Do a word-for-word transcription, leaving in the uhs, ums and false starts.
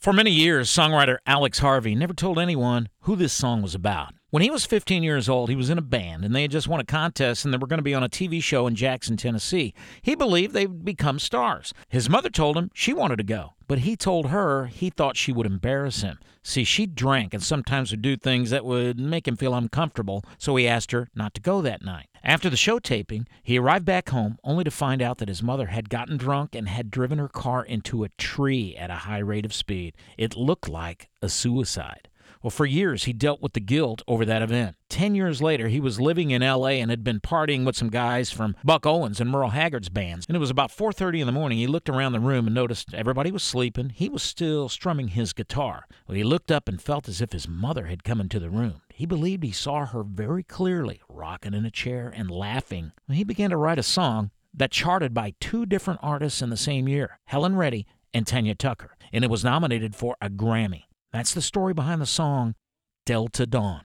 For many years, songwriter Alex Harvey never told anyone who this song was about. When he was fifteen years old, he was in a band, and they had just won a contest, and they were going to be on a T V show in Jackson, Tennessee. He believed they'd become stars. His mother told him she wanted to go, but he told her he thought she would embarrass him. See, she drank and sometimes would do things that would make him feel uncomfortable, so he asked her not to go that night. After the show taping, he arrived back home only to find out that his mother had gotten drunk and had driven her car into a tree at a high rate of speed. It looked like a suicide. Well, for years, he dealt with the guilt over that event. Ten years later, he was living in L A and had been partying with some guys from Buck Owens and Merle Haggard's bands. And it was about four thirty in the morning. He looked around the room and noticed everybody was sleeping. He was still strumming his guitar. Well, he looked up and felt as if his mother had come into the room. He believed he saw her very clearly, rocking in a chair and laughing. Well, he began to write a song that charted by two different artists in the same year, Helen Reddy and Tanya Tucker, and it was nominated for a Grammy. That's the story behind the song Delta Dawn.